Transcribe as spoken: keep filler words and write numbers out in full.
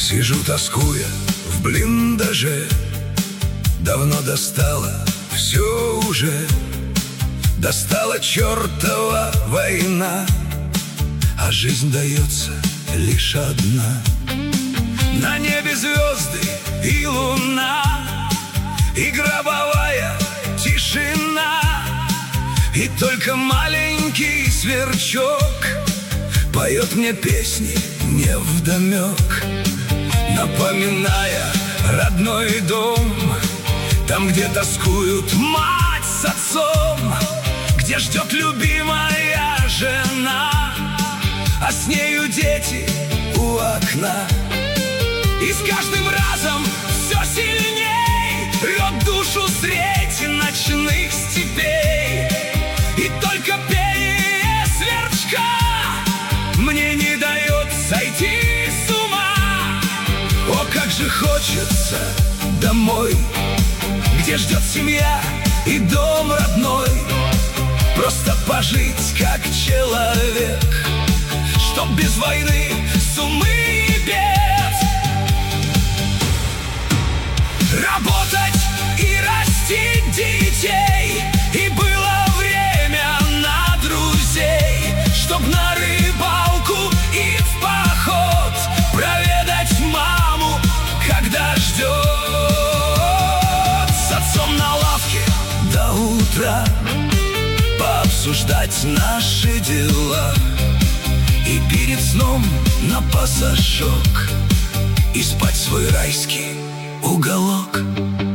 Сижу, тоскуя в блиндаже. Давно достала все уже. Достала чертова война, а жизнь дается лишь одна. На небе звезды и луна, и гробовая тишина, и только маленький сверчок поет мне песни невдомек, напоминая родной дом, там, где тоскуют мать с отцом, где ждет любимая жена, а с нею дети у окна. И с каждым разом все сильней рвет душу средь ночных степей, и только пение сверчка мне не дает сойти с ума. О, как же хочется домой, где ждет семья и дом родной, просто пожить как человек, чтоб без войны, сумы и бед. Работать и растить детей, и было время на друзей, чтоб на рыбалку и в поход проведать маму, когда ждет. С отцом на лавке до утра пообсуждать наши дела, и перед сном на пасашок и спать свой райский уголок.